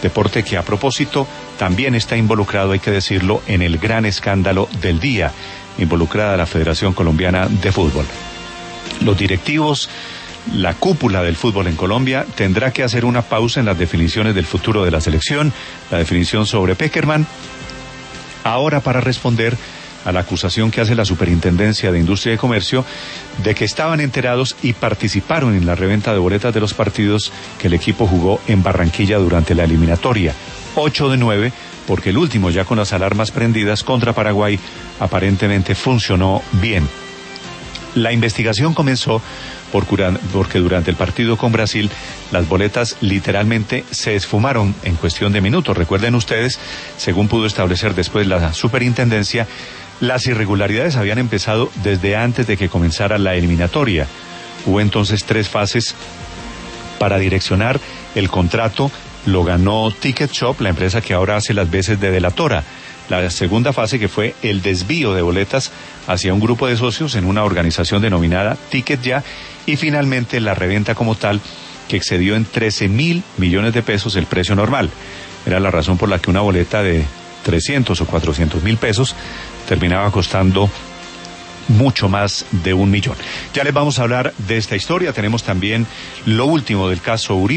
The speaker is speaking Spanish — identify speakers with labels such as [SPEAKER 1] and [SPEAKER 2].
[SPEAKER 1] deporte que a propósito también está involucrado, hay que decirlo, en el gran escándalo del día, involucrada la Federación Colombiana de Fútbol. Los directivos, la cúpula del fútbol en Colombia tendrá que hacer una pausa en las definiciones del futuro de la selección, la definición sobre Pekerman, ahora para responder a la acusación que hace la Superintendencia de Industria y Comercio de que estaban enterados y participaron en la reventa de boletas de los partidos que el equipo jugó en Barranquilla durante la eliminatoria. 8 de 9, porque el último, ya con las alarmas prendidas contra Paraguay, aparentemente funcionó bien. La investigación comenzó porque durante el partido con Brasil las boletas literalmente se esfumaron en cuestión de minutos. Recuerden ustedes, según pudo establecer después la Superintendencia, las irregularidades habían empezado desde antes de que comenzara la eliminatoria. Hubo entonces 3 fases para direccionar el contrato. Lo ganó Ticket Shop, la empresa que ahora hace las veces de delatora. La segunda fase, que fue el desvío de boletas hacia un grupo de socios en una organización denominada Ticket Ya, y finalmente la reventa como tal, que excedió en 13.000 millones de pesos el precio normal. Era la razón por la que una boleta de 300 o 400 mil pesos terminaba costando mucho más de 1 millón. Ya les vamos a hablar de esta historia. Tenemos también lo último del caso Uribe.